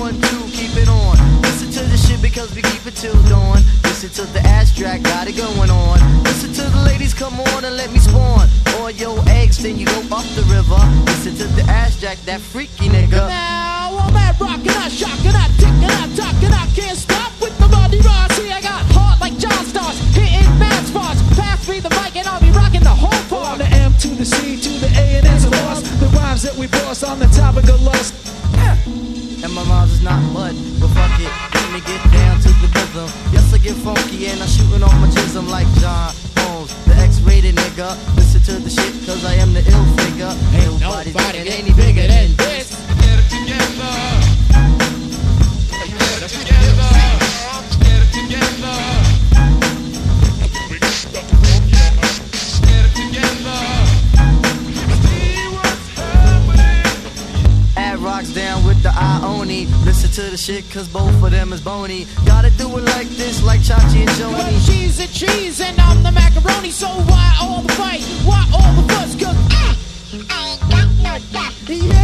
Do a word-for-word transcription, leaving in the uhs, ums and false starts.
one, two, keep it on. Listen to the shit because we keep it till dawn. Listen to the abstract, got it going on. Listen to the ladies, come on and let me spawn. All your eggs, then you go up the river. Listen to the abstract, that freaky nigga. Now I'm at rockin', I shockin', I tickin', I talkin', I can't stop with the muddy rod. See, I got heart like John Stars, hitting mad spots. Pass me the mic and I'll be rockin' the whole part. From the M to the C to the A and N's of us, the rhymes that we boss on the topic of lust. And my rhymes is not mud, but fuck it, let me get down to the rhythm. Yes, I get funky and I'm shooting on my jism like John Holmes, the X-rated nigga. Listen to the shit cause I am the ill figure. Ain't Nobody's nobody getting any bigger than this. Get it together. Get it together. Get it together. Get it together. See what's happening. Ad rocks down with the Ioni. Listen to the shit cause both of them is bony. Gotta do it like this, like Chachi and Well, Joni. cheese and cheese and I'm the macaroni. So why all the fight? Why all the fuss? Cause I, I ain't got no doubt. Yeah.